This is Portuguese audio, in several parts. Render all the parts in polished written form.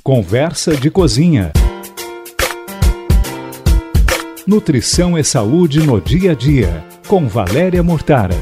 Conversa de Cozinha. Nutrição e saúde no dia a dia, com Valéria Mortara.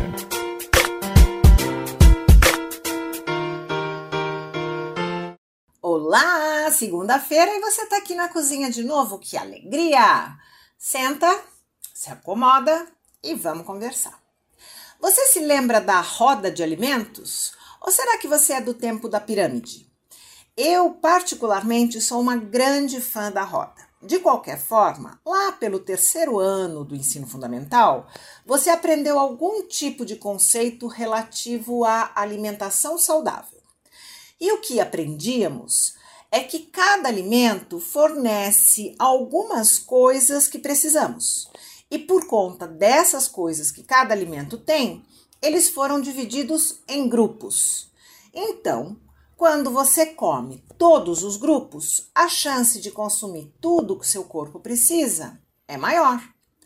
Olá, segunda-feira e você tá aqui na cozinha de novo, que alegria! Senta, se acomoda e vamos conversar. Você se lembra da roda de alimentos? Ou será que você é do tempo da pirâmide? Eu, particularmente, sou uma grande fã da roda. De qualquer forma, lá pelo 3º ano do ensino fundamental, você aprendeu algum tipo de conceito relativo à alimentação saudável. E o que aprendíamos é que cada alimento fornece algumas coisas que precisamos. E por conta dessas coisas que cada alimento tem, eles foram divididos em grupos. Então, quando você come todos os grupos, a chance de consumir tudo que seu corpo precisa é maior.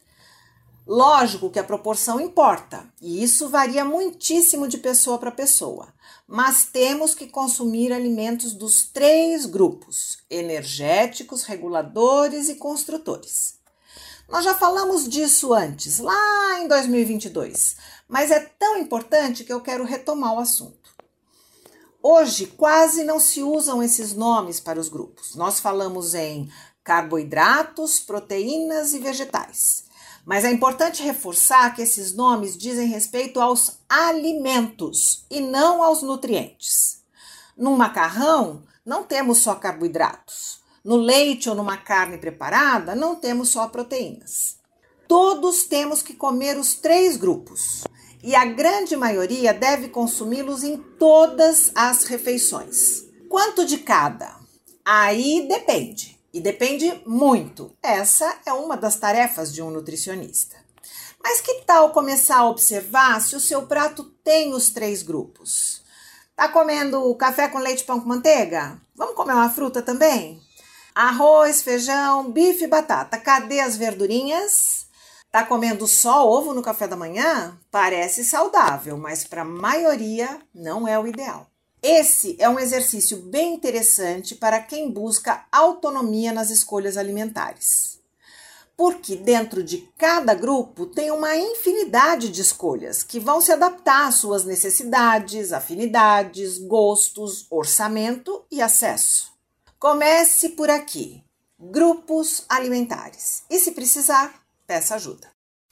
Lógico que a proporção importa, e isso varia muitíssimo de pessoa para pessoa, mas temos que consumir alimentos dos 3 grupos: energéticos, reguladores e construtores. Nós já falamos disso antes, lá em 2022, mas é tão importante que eu quero retomar o assunto. Hoje quase não se usam esses nomes para os grupos. Nós falamos em carboidratos, proteínas e vegetais. Mas é importante reforçar que esses nomes dizem respeito aos alimentos e não aos nutrientes. Num macarrão, não temos só carboidratos. No leite ou numa carne preparada, não temos só proteínas. Todos temos que comer os 3 grupos. E a grande maioria deve consumi-los em todas as refeições. Quanto de cada? Aí depende. E depende muito. Essa é uma das tarefas de um nutricionista. Mas que tal começar a observar se o seu prato tem os 3 grupos? Tá comendo café com leite e pão com manteiga? Vamos comer uma fruta também? Arroz, feijão, bife e batata. Cadê as verdurinhas? Tá comendo só ovo no café da manhã? Parece saudável, mas para a maioria não é o ideal. Esse é um exercício bem interessante para quem busca autonomia nas escolhas alimentares. Porque dentro de cada grupo tem uma infinidade de escolhas que vão se adaptar às suas necessidades, afinidades, gostos, orçamento e acesso. Comece por aqui, grupos alimentares. E se precisar, peça ajuda.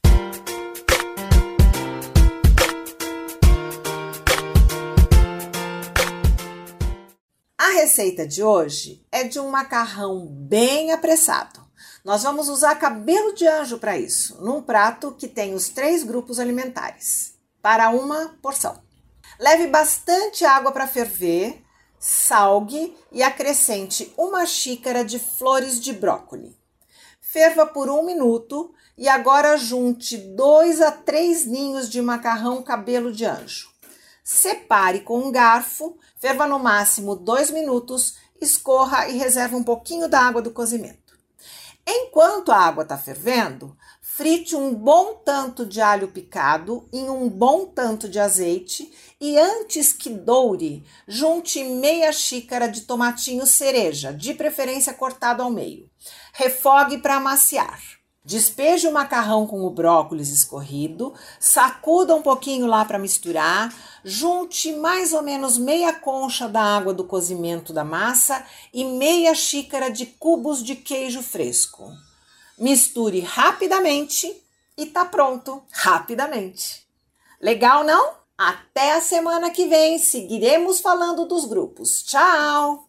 A receita de hoje é de um macarrão bem apressado. Nós vamos usar cabelo de anjo para isso, num prato que tem os 3 grupos alimentares, para uma porção. Leve bastante água para ferver, salgue e acrescente 1 xícara de flores de brócoli. Ferva por 1 minuto e agora junte 2 a 3 ninhos de macarrão cabelo de anjo. Separe com um garfo, ferva no máximo 2 minutos, escorra e reserve um pouquinho da água do cozimento. Enquanto a água está fervendo, frite um bom tanto de alho picado em um bom tanto de azeite e antes que doure, junte meia xícara de tomatinho cereja, de preferência cortado ao meio. Refogue para amaciar. Despeje o macarrão com o brócolis escorrido, sacuda um pouquinho lá para misturar, junte mais ou menos meia concha da água do cozimento da massa e meia xícara de cubos de queijo fresco. Misture rapidamente e tá pronto, rapidamente. Legal, não? Até a semana que vem, seguiremos falando dos grupos. Tchau!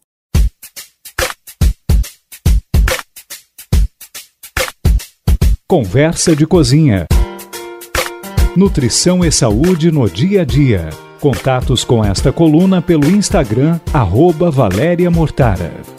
Conversa de Cozinha. Nutrição e saúde no dia a dia. Contatos com esta coluna pelo Instagram @Valéria Mortara.